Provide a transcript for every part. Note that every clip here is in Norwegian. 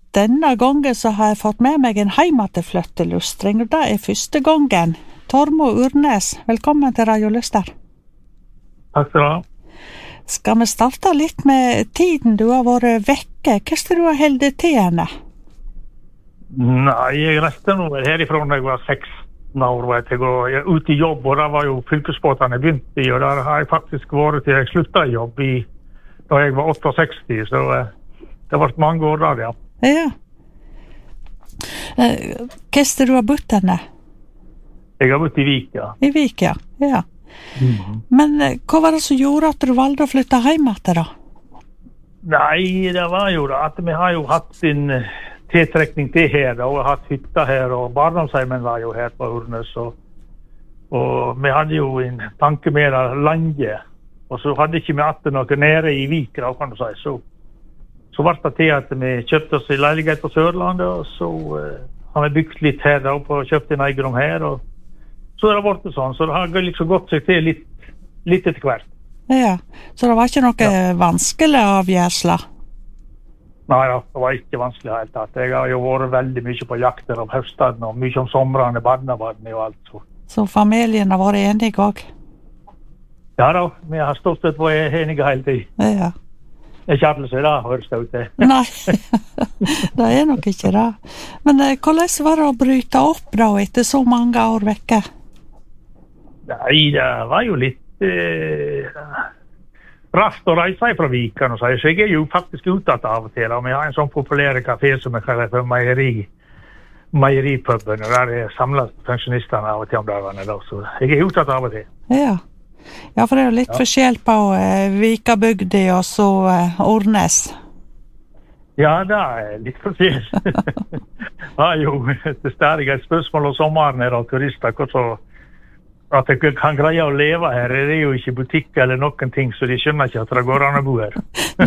denne gangen så har jeg fått med meg en heimateflyttelustring, og det første gangen. Tormod Urnes, velkommen til Radio Lyster. Takk skal du ha. Skal vi starte litt med tiden du har vært vekke? Hva skal du ha holdt til henne? Nei, jeg reiste nå herifra når jeg var 16 år, vet jeg, og jeg er ute i jobb, og da var jo fylkesbåtene begynt i, og der har jeg faktisk vært til jeg sluttet i jobb da jeg var 68, så det har vært mange år der, ja. Ja. Hva skal du ha bodd henne? Jeg har bodd i Vik, ja. I Vik, ja. Ja. Men hva var det som gjorde at du valgte å flytte hjem etter da? Nei, det var jo da at vi har jo hatt sin tiltrekning til her, og hatt hytta her, og barndomsheimen var jo her på Urnes, og vi hadde jo en tanke med landet, og så hadde ikke vi hatt noe nede i Vik, da, kan du si. Så var det til at vi kjøpte oss en leilighet på Sørlandet, og så har vi bygd litt her da, og kjøpt en eiendom her, og så det har vært sånn, så det har liksom gått seg til litt etter hvert. Ja, så det var ikke noe vanskelig avgjørsler? Nei da, det var ikke vanskelig helt tatt. Jeg har jo vært veldig mye på jakter om høstene, og mye om somrene, barnebarnet og alt. Så familien har vært enige også? Ja da, vi har stort sett vært enige hele tiden. Ja. Det er ikke alle som da, høres det ut til. Nei, det er nok ikke det. Men hvordan var det å bryte opp da, etter så mange år vekke? Nei, det var jo litt raskt å reise fra Vik, kan du si. Så jeg er jo faktisk utsatt av og til. Og vi har en sånn populær kafé som jeg kaller for Meieripuben, og der er samlet pensjonistene av og til om dagene da. Så jeg er utsatt av og til. Ja, for det er jo litt forskjell på Vikabygdi og så Ornes. Ja, det er litt forskjell. Det er jo det stadig et spørsmål om sommeren her av turister, hvordan at jeg kan greie å leve her. Det er jo ikke butikk eller noen ting, så de skjønner ikke at det går an å bo her.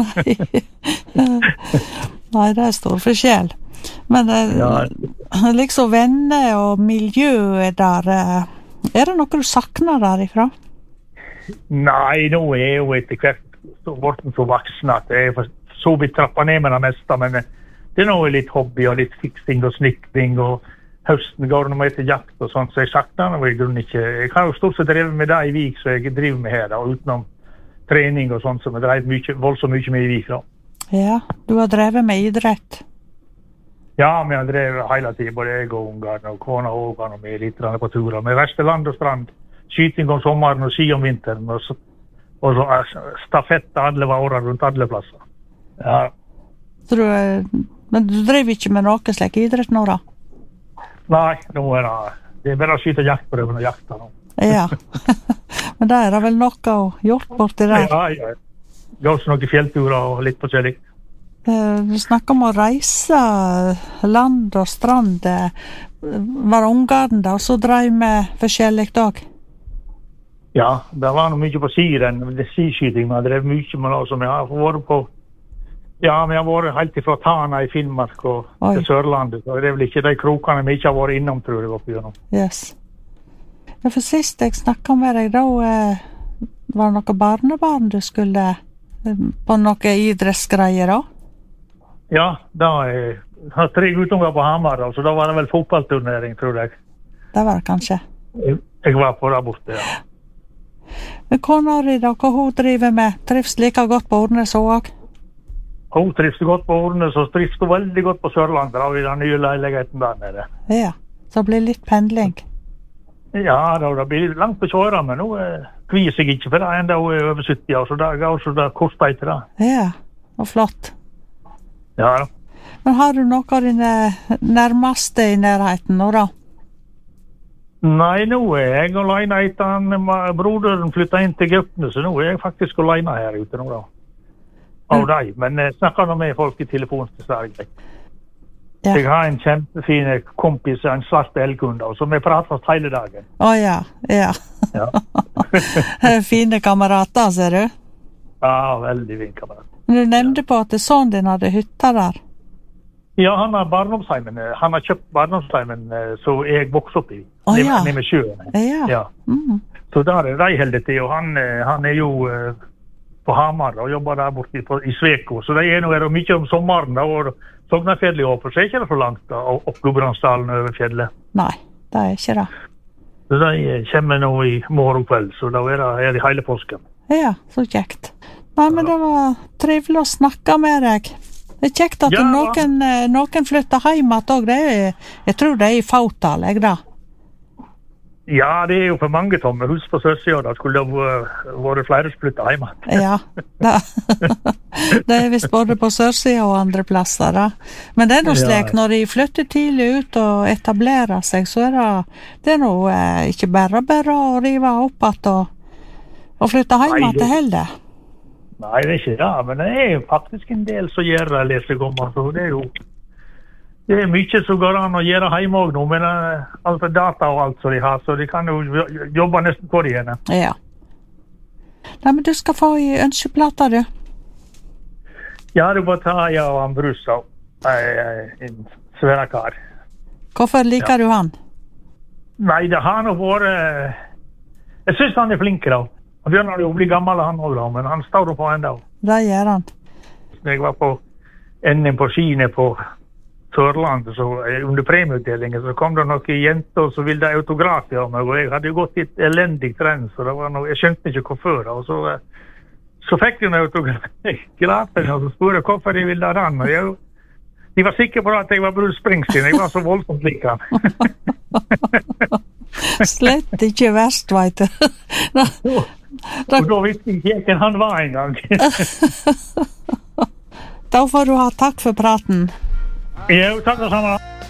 Nei, det er stor forskjell. Men liksom venner og miljøet der, er det noe du savner derifra? Nei, nå er jeg jo etter hvert vært så voksen at jeg er så vidt trappet ned med det meste, men det er nå litt hobby og litt fiksing og snikring, og høsten går det med til jakt og sånt, så jeg savner det i grunnen ikke. Jeg har jo stort sett drevet med det i Vik, så jeg driver med her da, utenom trening og sånt, som jeg drev voldsomt mye med i Vik da. Ja, du har drevet med idrett? Ja, vi har drevet hele tiden, både jeg og ungene, og kona og ungene, og vi er litt på turer. Vi reiser land og strand, skyting om sommeren og ski om vinteren, og så stafett alle årene rundt alle plasser. Ja. Men du driver ikke med noe slik idrett nå da? Nei, nå er det bare å skyte jaktprøven og jakta nå. Ja, men det er det vel noe å gjort borti der? Ja. Går så noen fjellturer og litt forskjellig. Du snakker om å reise land og strand. Var ungene da, og så drev med forskjellig dag? Ja, det var noe mye på skirenn, det er skiskyting, men det drev mye med noe som jeg har vært på. Ja, vi har vært helt fra Tana i Finnmark og til Sørlandet, og det er vel ikke de krokene vi ikke har vært innom, tror jeg, oppe gjennom. Yes. Ja, for sist jeg snakket med deg, da var det noe barnebarn du skulle på noe idrettsgreier da? Ja, da har 3 guttunger på Hamar, så da var det vel fotballturnering, tror jeg. Det var det kanskje? Jeg var på der borte, ja. Men kona di da, hva hun driver med? Trives like godt på Ornes også? Hun trives godt på Ornes, og trives veldig godt på Sørlandet, da, i den nye leiligheten der nede. Ja, så blir det litt pendling? Ja, det blir langt på kjøret, men nå kvier seg ikke, for det enda hun er over 70 år, så det går så det koster ikke det. Ja, og flott. Ja. Men har du noe av dine nærmeste i nærheten nå da? Nei, nå er jeg alene etter broderen flyttet inn til Gøpne, så nå er jeg faktisk alene her ute nå da. Av deg, men snakker nå med folk i telefonen til Sverige. Ja. Jeg har en kjempefin kompis, en svart elgkunde, som vi prater hele dagen. Ja. Fine kamerater, ser du? Ja, veldig fin kamerat. Men du nevnte på at sønnen din hadde hytta der? Ja, han har barndomsheimen. Han har kjøpt barndomsheimen, så jeg vokste opp i. Nede med sjøen. Ja. Så der er de heldig til, og han er jo på Hamar og jobber der borte i Sveko. Så det nå det mye om sommeren da, og Sognafjellet åper, så ikke det for langt da, opp Gudbrandsdalen over fjellet. Nei, det ikke det. Så det kommer nå i morgen kveld, så da det hele påsken. Ja, så kjekt. Nei, men det var trivelig å snakke med deg. Det kjekt at noen flytter hjem at også. Jeg tror det i fåtall, jeg da. Ja, det jo for mange tomme hus på Sørsida. Da skulle det vært flere som flyttet hjem. Ja, det visst både på Sørsida og andre plasser da. Men det noe slik, når de flytter tidlig ut og etablerer seg, så det noe ikke bare å rive opp at og flytte hjem til heller. Nei, det ikke det, men det jo faktisk en del som gjør det, leser jeg om. Altså, det mye som går an å gjøre hjemme også nå, med alt data og alt som de har, så de kan jo jobbe nesten på det igjen. Ja. Nei, men du skal få i ønskeplata, du. Ja, du bare ta av han Brusa, en svære kar. Hvorfor liker du han? Nei, det har nå vært... Jeg synes han flink da. Han begynner jo å bli gammel han også da, men han står på enda. Det gjør han. Når jeg var på NM på skine på Sørlandet, så under premieutdelingen, så kom det noen jenter som ville ha autograf av meg, og jeg hadde jo gått i et elendig trend, så det var noe, jeg skjønte ikke hvorfor, og så fikk de en autograf, og så spurte jeg hvorfor de ville ha den, og de var sikre på at jeg var Bruce Springsteen, jeg var så voldsomt lik han. Slett ikke verst, vet du. Og da visste jeg ikke han var en gang. Da får du ha takk for praten. Jo, takk det samme.